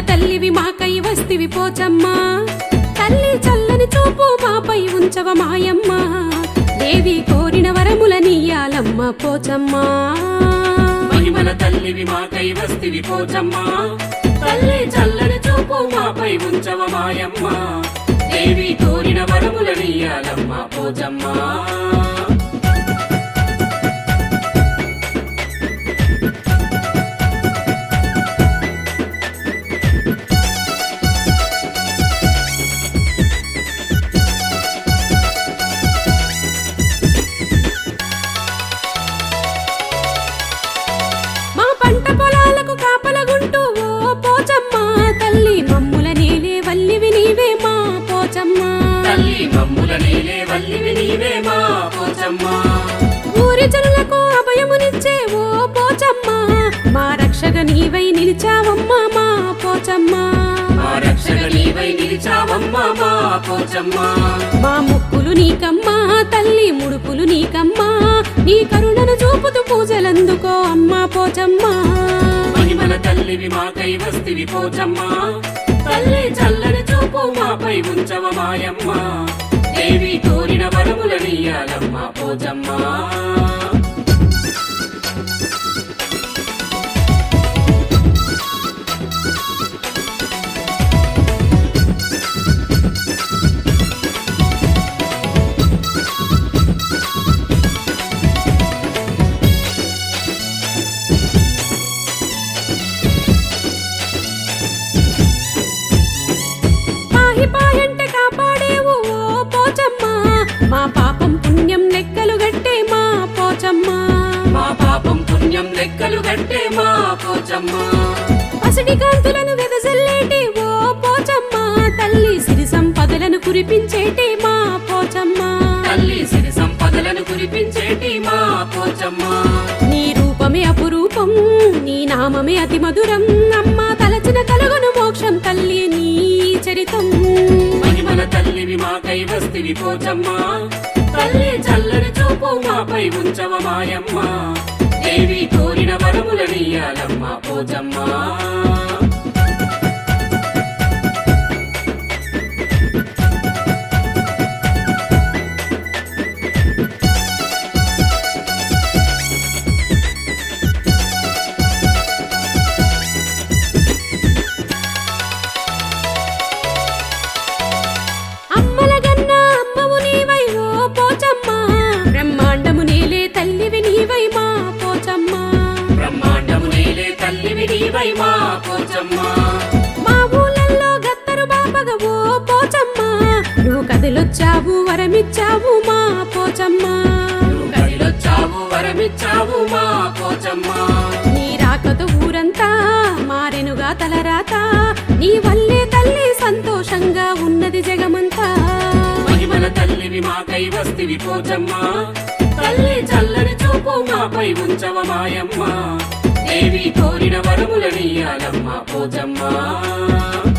తల్లివి మాకై వస్తివి పోచమ్మా, తల్లి చల్లని చూపు మాపై ఉంచవ మాయమ్మ, దేవి కోరిన వరముల నీయాలమ్మ పోచమ్మా. మహిమల తల్లివి మాకై వస్తివి పోచమ్మా, తల్లి చల్లని చూపు మాపై ఉంచవ మాయమ్మ, దేవి కోరిన వరముల నీయాలమ్మ పోచమ్మా. మా పంట పొలాలకు కాపలగుంటూ ఓ పోచమ్మా, తల్లి మమ్ముల నేలే వల్లివి నీవే మా పోచమ్మా, తల్లి మమ్ముల నేలే వల్లివి నీవే మా పోచమ్మా. ఊరి జనులకు అభయమునిచ్చే ఓ పోచమ్మా, మా రక్షక నీవై నిలిచావమ్మా మా పోచమ్మా, మా రక్షక నీవై నిలిచావమ్మా మా పోచమ్మా. మా ముక్కులు నీకమ్మా తల్లి ముడుపులు నీకమ్మా, నీ కరుణను చూపుతూ పూజలందుకో అమ్మా పోచమ్మా. మహిమల తల్లివి మాకై వస్తివి పోచమ్మా, తల్లి చల్లని చూపు మాపై ఉంచవ మాయమ్మ, దేవి కోరిన వరముల నీయాలమ్మ పోచమ్మా. పాహి పాయంటే కాపాడేవు ఓ పోచమ్మా, మా పాపం పుణ్యం లెక్కలు గట్టే మా పోచమ్మా, మా పాపం పుణ్యం లెక్కలు గట్టే మా పోచమ్మా. పసిడి కాంతులను వెదజల్లేటి ఓ పోచమ్మా, తల్లి సిరి సంపదలను కురిపించేటి మా పోచమ్మా, తల్లి సిరి సంపదలను కురిపించేటి మా పోచమ్మా. నీ రూపమే అపురూపం నీ నామమే అతి మధురం, అమ్మా తలచిన కలుగును మోక్షం తల్లి నీ చరితం. మహిమల తల్లివి మాకై వస్తివి పోచమ్మా, తల్లి చల్లని చూపు మాపై ఉంచవ మాయమ్మ, దేవి కోరిన వరముల నీయాలమ్మ పోచమ్మా. అమ్మల గన్నా అమ్మవు నీవై ఓ పోచమ్మా, బ్రహ్మాండము నేలే తల్లివి నీవై మా పోచమ్మా, బ్రహ్మాండము నేలే తల్లివి నీవై మా పోచమ్మా. మా ఊళ్ళల్లో గత్తరు బాపగా ఓ పోచమ్మా, నువ్వు కదిలొచ్చావు వరమిచ్చావు మా పోచమ్మా, నువ్వు కదిలొచ్చావు వరమిచ్చావు మా పోచమ్మా. నీ రాకతో ఊరంతా మారెనుగా తలరాత, నీ వల్లే తల్లి సంతోషంగా ఉన్నది జగమంతా. మహిమల తల్లివి మాకై వస్తివి పోచమ్మా, తల్లి చల్లని చూపు మాపై ఉంచవ మాయమ్మ, దేవి కోరిన వరముల నీయాలమ్మ పోచమ్మా.